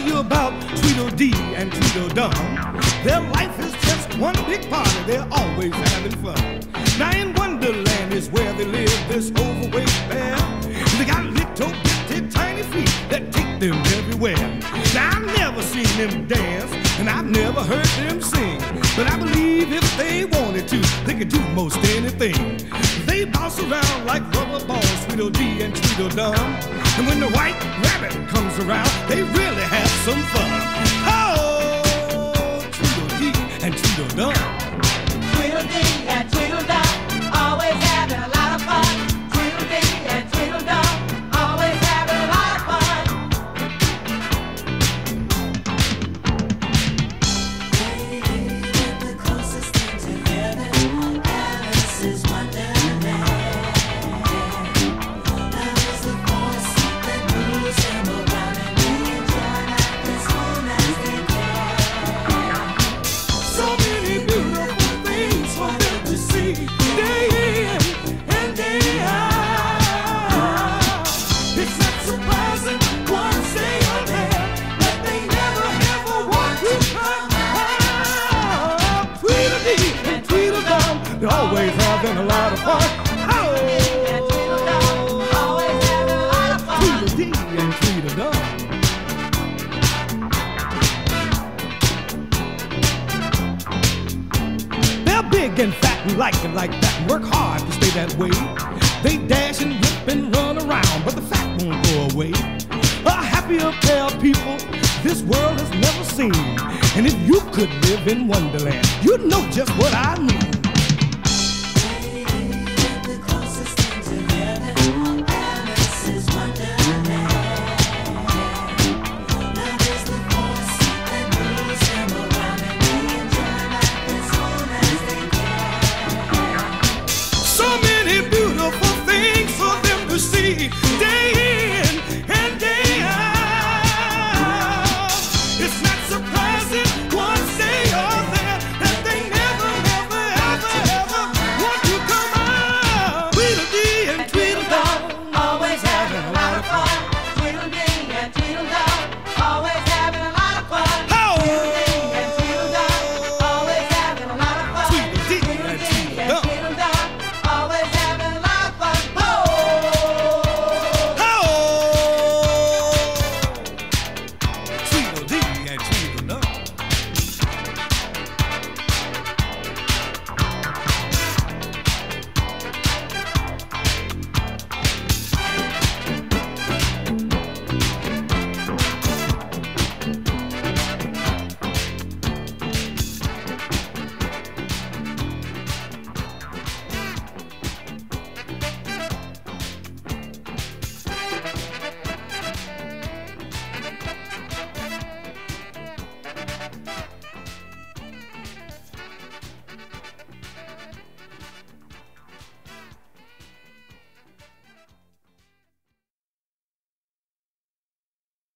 you about Tweedledee and Tweedledum. Their life is just one big party, they're always having fun. Now in Wonderland is where they live, this overweight bear. They got little bitty tiny feet that take them everywhere. Now I've never seen them dance, and I've never heard them sing, but I believe if they wanted to, they could do most anything. They bounce around like rubber balls, Tweedledee and Tweedledum. And when the white rabbit comes around, they really have some fun. Oh, Tweedledee and Tweedledum. Tweedledee and Tweedledum, always having a lot of fun. Tweedledee and Tweedledum, always having a lot of fun. Hey, the closest thing to heaven, Alice's Wonderland. Love is the force that moves him around, and we enjoy life as long as they can. So many beautiful things for them to see, day in and day out. It's not surprising once they are there that they never ever want to come out. Tweedledee and Tweedledum, they're always having a lot of fun. And Tweedledum, always having a lot of fun. Tweedledee and Tweedledum. They're big and fat and like it like that, and work hard to stay that way. They dash and rip and run around, but the fat won't go away. A happier pair of people this world has never seen. And if you could live in Wonderland, you'd know just what I mean. The closest thing to heaven, Alice's Wonderland. Love is the force that moves him around, and we enjoy life as long as they can. So many beautiful things for them to see, day in and day out. It's not surprising once they are there that they never, never, ever, ever want to come out. Tweedledee and Tweedledum, Always having a lot of fun.